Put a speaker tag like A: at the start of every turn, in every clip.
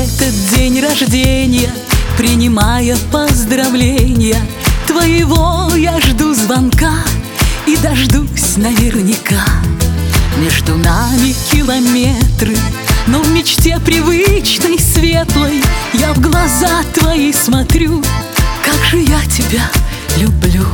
A: этот день рождения, принимая поздравления твоего, я жду звонка и дождусь наверняка. Между нами километры, но в мечте привычной, светлой я в глаза твои смотрю. Как же я тебя люблю.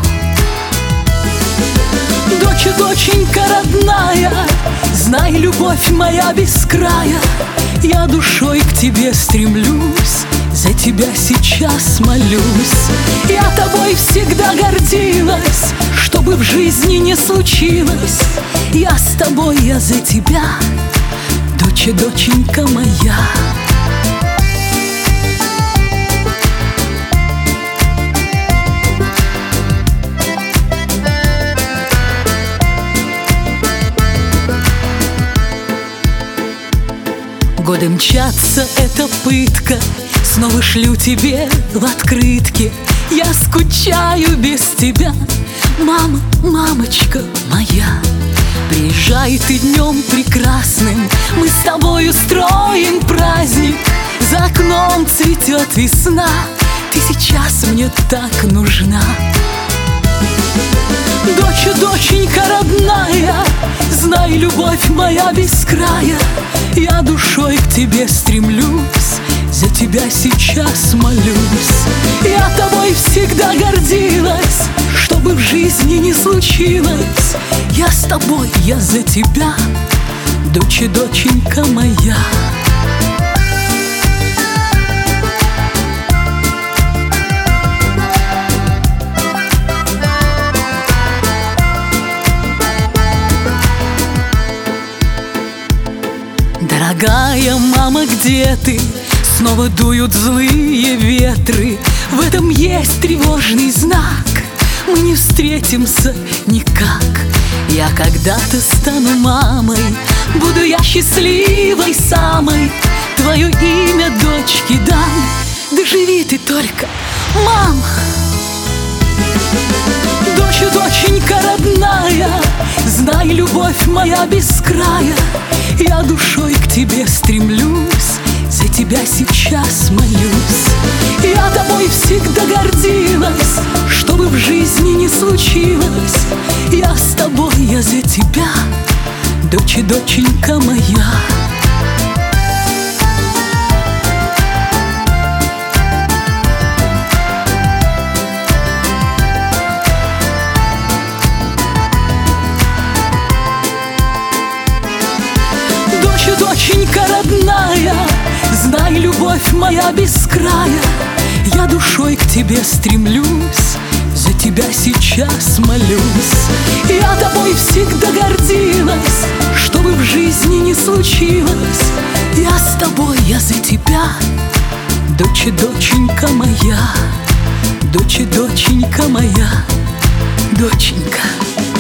A: Доченька родная, знай, любовь моя без края, я душой к тебе стремлюсь, за тебя сейчас молюсь. Я тобой всегда гордилась, что бы в жизни не случилось. Я с тобой, я за тебя, доченька моя. Годы мчатся, это пытка, снова шлю тебе в открытке. Я скучаю без тебя, мама, мамочка моя. Приезжай ты днем прекрасным, мы с тобой устроим праздник. За окном цветет весна, ты сейчас мне так нужна. Доченька родная, знай, любовь моя без края, я душой к тебе стремлюсь, за тебя сейчас молюсь. Я тобой всегда гордилась, что бы в жизни не случилось. Я с тобой, я за тебя, доченька моя. Дорогая мама, где ты? Снова дуют злые ветры. В этом есть тревожный знак, мы не встретимся никак. Я когда-то стану мамой, буду я счастливой самой, твое имя дочке дам, доживи ты только, мама. Доченька родная, знай, любовь моя без края, я душой к тебе стремлюсь, за тебя сейчас молюсь. Я тобой всегда гордилась, что бы в жизни не случилось. Я с тобой, я за тебя, доченька моя. Доченька родная, знай, любовь моя без края, я душой к тебе стремлюсь, за тебя сейчас молюсь. Я тобой всегда гордилась, что бы в жизни не случилось. Я с тобой, я за тебя, доченька моя, доченька моя, доченька.